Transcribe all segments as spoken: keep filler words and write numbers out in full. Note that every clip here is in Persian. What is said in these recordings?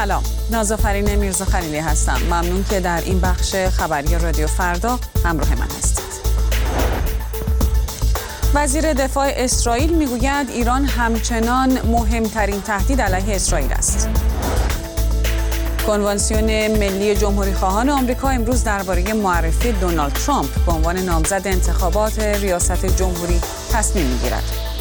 سلام، نازافرین میرزا خلیلی هستم. ممنون که در این بخش خبری رادیو فردا همراه من هستید. وزیر دفاع اسرائیل میگوید ایران همچنان مهمترین تهدید علیه اسرائیل است. کنوانسیون ملی جمهوری خواهان آمریکا امروز درباره معرفی دونالد ترامپ به عنوان نامزد انتخابات ریاست جمهوری تصمیم میگیرد.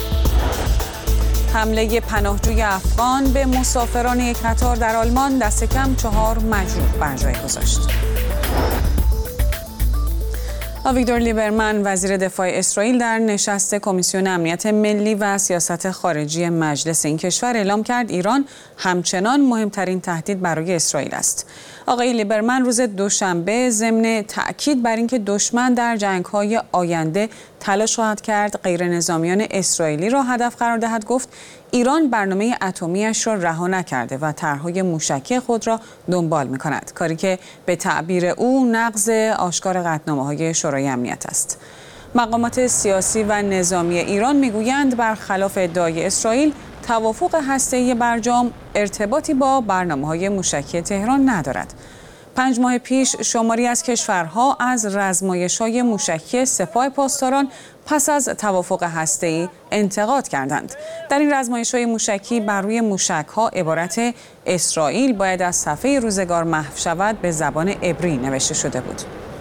حمله پناهجوی افغان به مسافران یک قطار در آلمان دست کم چهار مجروح بر جای گذاشت. آویگدور لیبرمن وزیر دفاع اسرائیل در نشست کمیسیون امنیت ملی و سیاست خارجی مجلس این کشور اعلام کرد ایران همچنان مهمترین تهدید برای اسرائیل است. آقای لیبرمن روز دوشنبه ضمن تأکید بر اینکه دشمن در جنگ‌های آینده تلاش خواهد کرد غیرنظامیان اسرائیلی را هدف قرار دهد گفت ایران برنامه اتمی‌اش را رها نکرده و طرح‌های موشکی خود را دنبال می‌کند، کاری که به تعبیر او نقض آشکار قطعنامه‌های شورای امنیت است. مقامات سیاسی و نظامی ایران می‌گویند برخلاف ادعای اسرائیل توافق هسته‌ای برجام ارتباطی با برنامه‌های موشکی تهران ندارد. پنج ماه پیش شماری از کشورها از رزمایش‌های موشکی سپاه پاسداران پس از توافق هسته‌ای انتقاد کردند. در این رزمایش‌های موشکی بر روی موشک‌ها عبارت اسرائیل باید از صفحه روزگار محو شود به زبان عبری نوشته شده بود.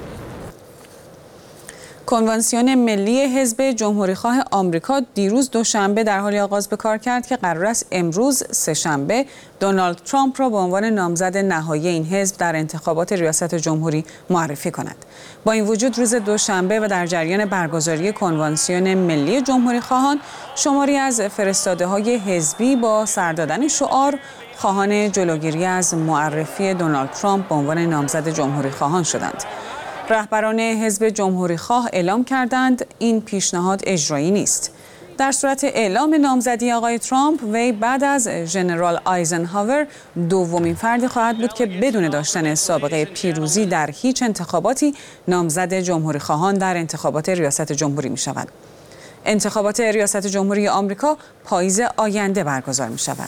کنوانسیون ملی حزب جمهوریخواه آمریکا دیروز دوشنبه در حالی آغاز به کار کرد که قرار است امروز سه‌شنبه دونالد ترامپ را به عنوان نامزد نهایی این حزب در انتخابات ریاست جمهوری معرفی کند. با این وجود روز دوشنبه و در جریان برگزاری کنوانسیون ملی جمهوریخواهان شماری از فرستاده‌های حزبی با سر دادن شعار خواهان جلوگیری از معرفی دونالد ترامپ به عنوان نامزد جمهوریخواهان شدند. رهبران حزب جمهوریخواه اعلام کردند این پیشنهاد اجرایی نیست. در صورت اعلام نامزدی آقای ترامپ، وی بعد از ژنرال آیزنهاور دومین فردی خواهد بود که بدون داشتن سابقه پیروزی در هیچ انتخاباتی نامزد جمهوریخواهان در انتخابات ریاست جمهوری می شود. انتخابات ریاست جمهوری آمریکا پاییز آینده برگزار می شود.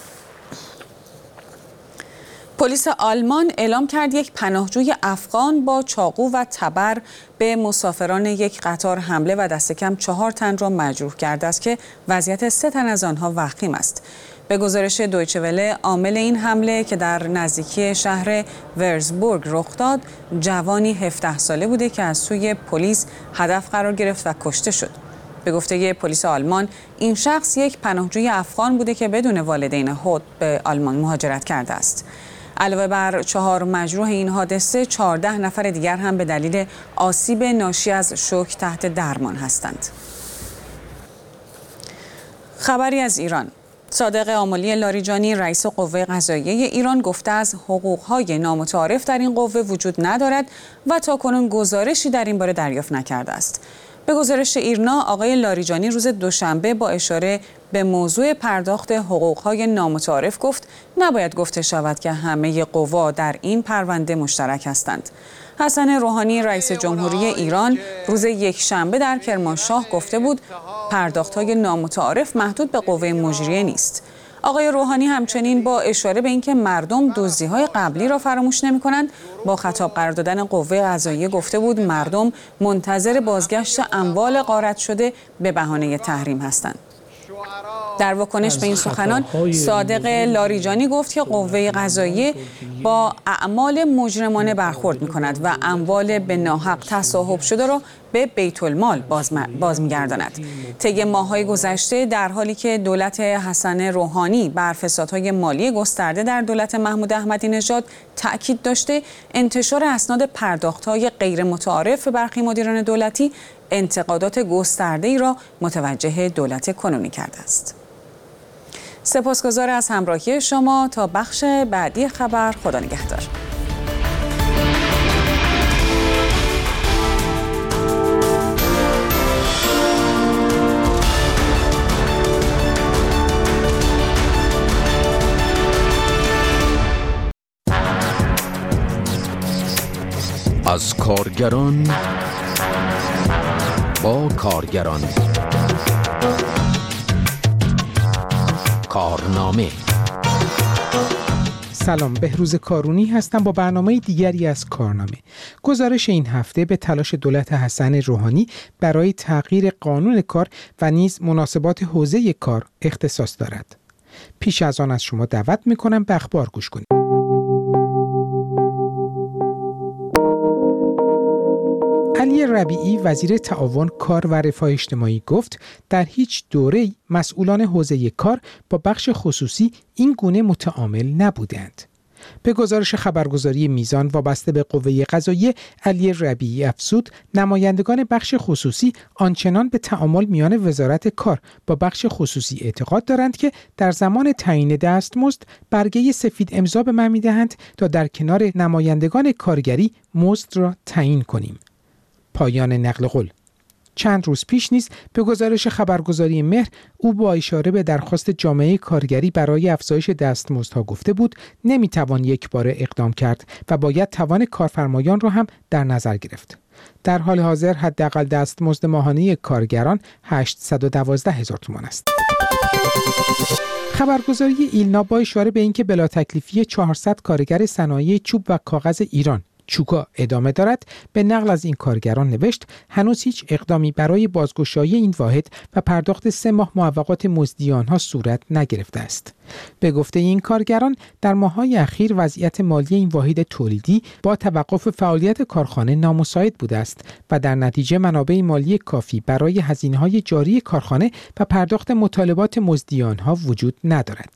پلیس آلمان اعلام کرد یک پناهجوی افغان با چاقو و تبر به مسافران یک قطار حمله و دست کم چهار تن را مجروح کرده است که وضعیت سه تن از آنها وخیم است. به گزارش دویچه وله عامل این حمله که در نزدیکی شهر ورزبورگ رخ داد جوانی هفده ساله بوده که از سوی پلیس هدف قرار گرفت و کشته شد. به گفته پلیس آلمان این شخص یک پناهجوی افغان بوده که بدون والدین خود به آلمان مهاجرت کرده است. علاوه بر چهار مجروح این حادثه، چهارده نفر دیگر هم به دلیل آسیب ناشی از شوک تحت درمان هستند. خبری از ایران. صادق آملی لاریجانی رئیس قوه قضاییه ایران گفته از حقوق‌های نامتعارف در این قوه وجود ندارد و تاکنون گزارشی در این باره دریافت نکرده است. به گزارش ایرنا، آقای لاریجانی روز دوشنبه با اشاره به موضوع پرداخت حقوق‌های نامتعارف گفت نباید گفته شود که همه قوا در این پرونده مشترک هستند. حسن روحانی رئیس جمهوری ایران روز یکشنبه در کرمانشاه گفته بود پرداخت‌های نامتعارف محدود به قوه مجریه نیست. آقای روحانی همچنین با اشاره به اینکه مردم دزدی‌های قبلی را فراموش نمی‌کنند، با خطاب قرار دادن قوه قضاییه گفته بود مردم منتظر بازگشت اموال غارت شده به بهانه تحریم هستند. در واکنش به این سخنان، صادق لاریجانی گفت که قوه قضاییه با اعمال مجرمانه برخورد می‌کند و اموال به ناحق تصاحب شده را به بیت المال باز, باز می‌گرداند. طی ماه‌های گذشته در حالی که دولت حسن روحانی بر فسادهای مالی گسترده در دولت محمود احمدی نژاد تأکید داشته، انتشار اسناد پرداخت‌های غیر متعارف برخی مدیران دولتی انتقادات گسترده‌ای را متوجه دولت کنونی کرده است. سپاسگزار از همراهی شما. تا بخش بعدی خبر، خدا نگهدار. از کارگران با کارگران، کارنامه سلام، بهروز کارونی هستم با برنامه دیگری از کارنامه. گزارش این هفته به تلاش دولت حسن روحانی برای تغییر قانون کار و نیز مناسبات حوزه کار اختصاص دارد. پیش از آن از شما دعوت می‌کنم به اخبار گوش کنید. علی ربیعی وزیر تعاون کار و رفاه اجتماعی گفت در هیچ دوره‌ای مسئولان حوزه کار با بخش خصوصی این گونه متعامل نبودند. به گزارش خبرگزاری میزان وابسته به قوه قضاییه، علی ربیعی افزود نمایندگان بخش خصوصی آنچنان به تعامل میان وزارت کار با بخش خصوصی اعتقاد دارند که در زمان تعیین دستمزد برگه سفید امضا به من می‌دهند تا در کنار نمایندگان کارگری مزد را تعیین کنیم. پایان نقل قول. چند روز پیش نیز به گزارش خبرگزاری مهر او با اشاره به درخواست جامعه کارگری برای افزایش دستمزدها گفته بود نمیتوان یک باره اقدام کرد و باید توان کارفرمایان را هم در نظر گرفت. در حال حاضر حداقل دستمزد ماهانه کارگران هشتصد و دوازده هزار تومان است. خبرگزاری ایلنا با اشاره به اینکه بلا تکلیفی چهارصد کارگر صنایع چوب و کاغذ ایران چوکا ادامه دارد، به نقل از این کارگران نوشت هنوز هیچ اقدامی برای بازگشایی این واحد و پرداخت سه ماه معوقات مزدی آنها صورت نگرفته است. به گفته این کارگران در ماه‌های اخیر وضعیت مالی این واحد تولیدی با توقف فعالیت کارخانه نامساعد بوده است و در نتیجه منابع مالی کافی برای هزینه‌های جاری کارخانه و پرداخت مطالبات مزدی آنها وجود ندارد.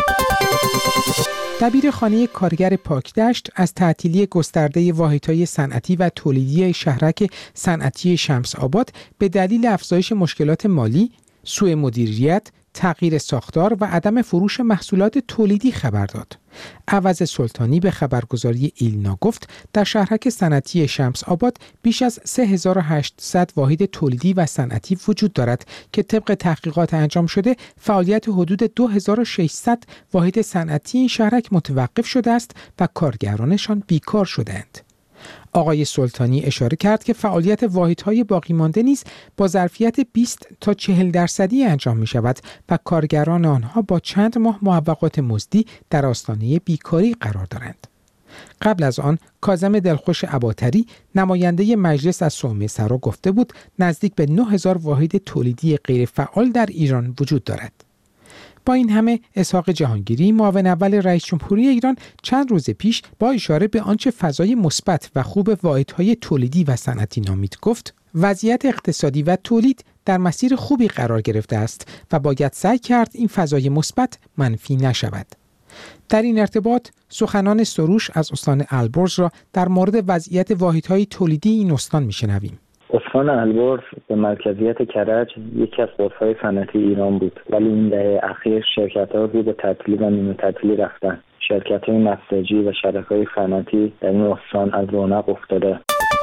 دبیر خانه کارگر پاکدشت از تعطیلی گسترده واحدهای صنعتی و تولیدی شهرک صنعتی شمس آباد به دلیل افزایش مشکلات مالی، سوء مدیریت، تغییر ساختار و عدم فروش محصولات تولیدی خبر داد. عوض سلطانی به خبرگزاری ایلنا گفت در شهرک صنعتی شمس آباد بیش از سه هزار و هشتصد واحد تولیدی و صنعتی وجود دارد که طبق تحقیقات انجام شده فعالیت حدود دو هزار و ششصد واحد صنعتی این شهرک متوقف شده است و کارگرانشان بیکار شدند. آقای سلطانی اشاره کرد که فعالیت واحدهای باقی مانده نیز با ظرفیت بیست تا چهل درصدی انجام می شود و کارگران آنها با چند ماه معوقات مزدی در آستانه بیکاری قرار دارند. قبل از آن کاظم دلخوش اباطری نماینده مجلس از صومعه سرا گفته بود نزدیک به نه هزار واحد تولیدی غیر فعال در ایران وجود دارد. با این همه اسحاق جهانگیری معاون اول رئیس جمهوری ایران چند روز پیش با اشاره به آنچه فضای مثبت و خوب واحدهای تولیدی و صنعتی نامید گفت وضعیت اقتصادی و تولید در مسیر خوبی قرار گرفته است و باید سعی کرد این فضای مثبت منفی نشود. در این ارتباط سخنان سروش از استان البرز را در مورد وضعیت واحدهای تولیدی این استان میشنویم. استان البرز به مرکزیت کرج یکی از قطب‌های صنعتی ایران بود، ولی این دهه اخیر شرکت‌ها رو به تعطیلی و نیمه تعطیلی رفتن. شرکت‌های نساجی و شرکت‌های صنعتی در این استان از رونق افتاده.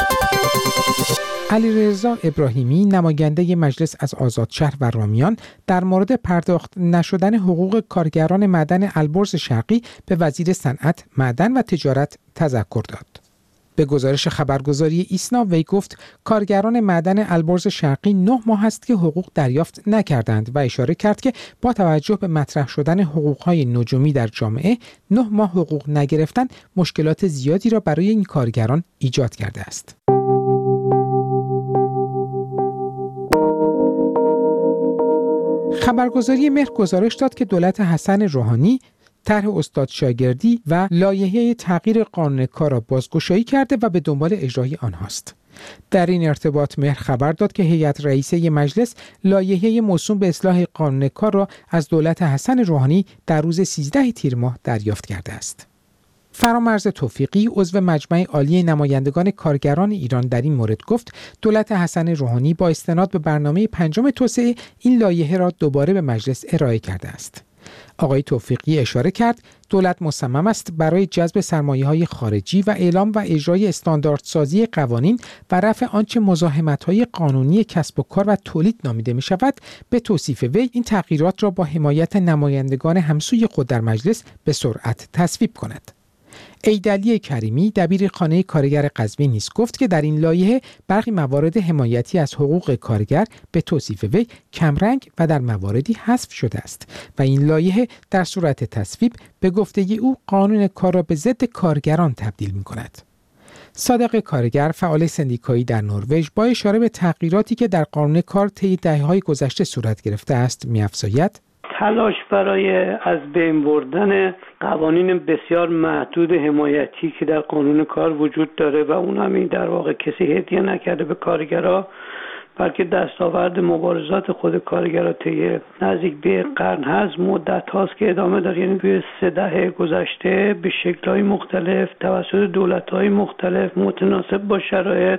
علیرضا ابراهیمی نماینده مجلس از آزادشهر و رامیان در مورد پرداخت نشدن حقوق کارگران معدن البرز شرقی به وزیر صنعت، معدن و تجارت تذکر داد. به گزارش خبرگزاری ایسنا وی گفت کارگران معدن البرز شرقی نه ماه است که حقوق دریافت نکردند و اشاره کرد که با توجه به مطرح شدن حقوق‌های نجومی در جامعه نه ماه حقوق نگرفتن مشکلات زیادی را برای این کارگران ایجاد کرده است. خبرگزاری مهر گزارش داد که دولت حسن روحانی طرح استاد شاگردی و لایحه تغییر قانون کار را بازگشایی کرده و به دنبال اجرای آنهاست. در این ارتباط مهر خبر داد که هیئت رئیسه مجلس لایحه موسوم به اصلاح قانون کار را از دولت حسن روحانی در روز سیزده تیر ماه دریافت کرده است. فرامرز توفیقی عضو مجمع عالی نمایندگان کارگران ایران در این مورد گفت دولت حسن روحانی با استناد به برنامه پنجم توسعه این لایحه را دوباره به مجلس ارائه کرده است. آقای توفیقی اشاره کرد دولت مصمم است برای جذب سرمایه‌های خارجی و اعلام و اجرای استانداردسازی قوانین و رفع آنچه مزاحمت‌های قانونی کسب و کار و تولید نامیده می‌شود به توصیف وی این تغییرات را با حمایت نمایندگان همسوی خود در مجلس به سرعت تصویب کند. ایدعلی کریمی دبیر خانه کارگر قزوین نیز گفت که در این لایحه برخی موارد حمایتی از حقوق کارگر به توصیف وی کمرنگ و در مواردی حذف شده است و این لایحه در صورت تصویب به گفته او قانون کار را به ضد کارگران تبدیل می‌کند. صادق کارگر، فعال سندیکایی در نروژ، با اشاره به تغییراتی که در قانون کار طی دهه‌های گذشته صورت گرفته است، می‌افزاید: تلاش برای از بین بردن قوانین بسیار محدود حمایتی که در قانون کار وجود داره و اون هم این در واقع کسی هدیه نکرده به کارگرها، بلکه دستاورد مبارزات خود کارگرها طی نزدیک به قرن هست، مدت هاست که ادامه داره. یعنی توی سه دهه گذشته به شکل‌های مختلف توسط دولت‌های مختلف متناسب با شرایط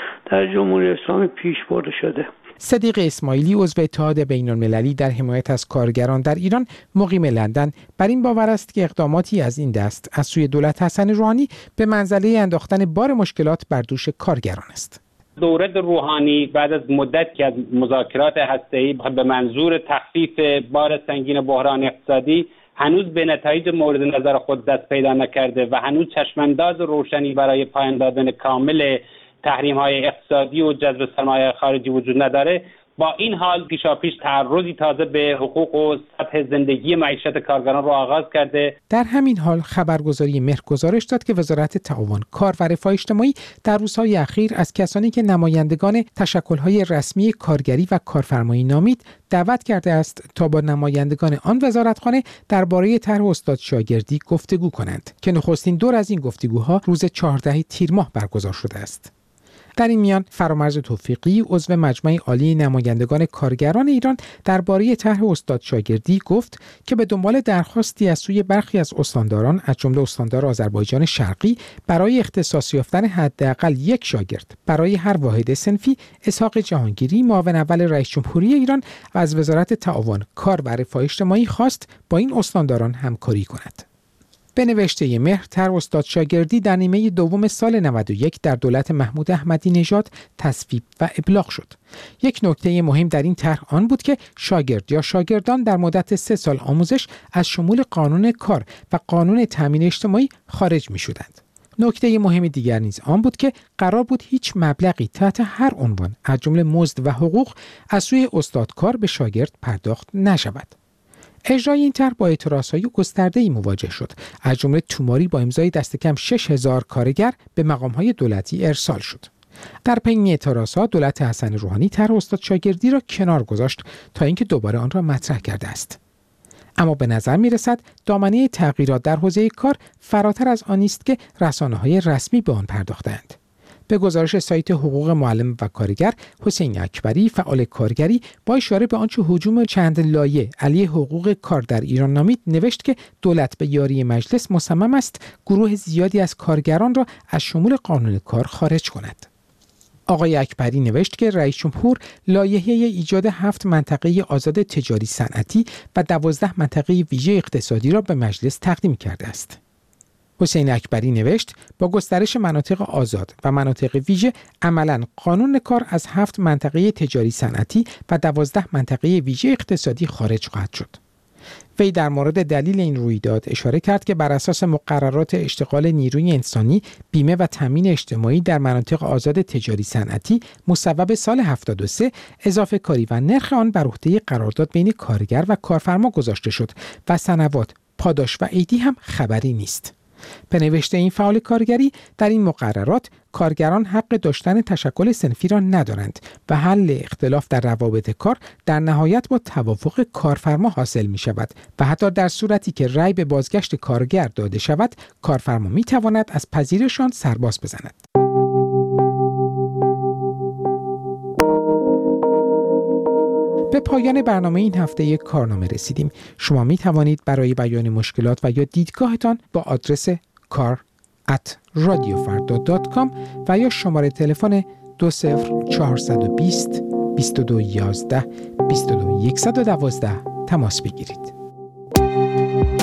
در جمهوری اسلامی پیش برده شده. صدیق اسماعیلی، عضو اتحاد بین‌المللی در حمایت از کارگران در ایران، مقیم لندن، بر این باور است که اقداماتی از این دست از سوی دولت حسن روحانی به منزله انداختن بار مشکلات بر دوش کارگران است. دولت روحانی بعد از مدت که از مذاکرات هسته‌ای به منظور تخفیف بار سنگین بحران اقتصادی هنوز به نتایج مورد نظر خود دست پیدا نکرده و هنوز چشمانداز روشنی برای پایان دادن کامل تحریم‌های اقتصادی و جذب سرمایه خارجی وجود نداره. با این حال پیشاپیش تعرضی تازه به حقوق و سطح زندگی معیشت کارگران را آغاز کرده. در همین حال خبرگزاری مهر گزارش داد که وزارت تعاون، کار و رفاه اجتماعی در روزهای اخیر از کسانی که نمایندگان تشکل‌های رسمی کارگری و کارفرمایی نامید دعوت کرده است تا با نمایندگان آن وزارتخانه درباره طرح استاد شاگردی گفتگو کنند که نخستین دور از این گفتگوها روز چهاردهم تیر ماه برگزار شده است. در این میان فرامرز توفیقی، عضو مجمع عالی نمایندگان کارگران ایران، درباره طرح استاد شاگردی گفت که به دنبال درخواستی از سوی برخی از استانداران از جمله استاندار آذربایجان شرقی برای اختصاص یافتن حداقل یک شاگرد برای هر واحد صنفی، اسحاق جهانگیری، معاون اول رئیس جمهوری ایران و از وزارت تعاون، کار و رفاه اجتماعی خواست با این استانداران همکاری کند. به نوشته مهر، طرح استاد شاگردی در نیمه دوم سال نود و یک در دولت محمود احمدی نژاد تصویب و ابلاغ شد. یک نکته مهم در این طرح آن بود که شاگرد یا شاگردان در مدت سه سال آموزش از شمول قانون کار و قانون تامین اجتماعی خارج می شدند. نکته مهم دیگر نیز آن بود که قرار بود هیچ مبلغی تحت هر عنوان از جمله مزد و حقوق از سوی استادکار به شاگرد پرداخت نشود. اجرای این طرح با اعتراضهای گسترده‌ای مواجه شد. از جمله توماری با امضای دست کم شش هزار کارگر به مقام‌های دولتی ارسال شد. در پی این اعتراضات دولت حسن روحانی طرح استاد شاگردی را کنار گذاشت تا اینکه دوباره آن را مطرح کرده است. اما به نظر می‌رسد دامنه تغییرات در حوزه کار فراتر از آن است که رسانه‌های رسمی به آن پرداختند. به گزارش سایت حقوق معلم و کارگر، حسین اکبری، فعال کارگری، با اشاره به آنچه هجوم چند لایه علیه حقوق کار در ایران نامید، نوشت که دولت به یاری مجلس مصمم است گروه زیادی از کارگران را از شمول قانون کار خارج کند. آقای اکبری نوشت که رئیس جمهور لایحه ایجاد هفت منطقه آزاد تجاری صنعتی و دوازده منطقه ویژه اقتصادی را به مجلس تقدیم کرده است. حسین اکبری نوشت با گسترش مناطق آزاد و مناطق ویژه عملاً قانون کار از هفت منطقه تجاری صنعتی و دوازده منطقه ویژه اقتصادی خارج خواهد شد. وی در مورد دلیل این رویداد اشاره کرد که بر اساس مقررات اشتغال نیروی انسانی، بیمه و تامین اجتماعی در مناطق آزاد تجاری صنعتی مصوب سال هفتاد و سه اضافه کاری و نرخ آن بر عهده قرارداد بین کارگر و کارفرما گذاشته شد و سنوات، پاداش و عیدی هم خبری نیست. به نوشته این فعال کارگری، در این مقررات کارگران حق داشتن تشکل صنفی را ندارند و حل اختلاف در روابط کار در نهایت با توافق کارفرما حاصل می شود و حتی در صورتی که رأی به بازگشت کارگر داده شود، کارفرما می تواند از پذیرشان سرباز بزند. به پایان برنامه این هفته کارنامه رسیدیم. شما می توانید برای بیان مشکلات و یا دیدگاهتان با آدرس کار ات رادیو فردا دات کام و یا شماره تلفن دو صفر چهار دو صفر دو دو یک یک بیست و دو صد و دوازده تماس بگیرید.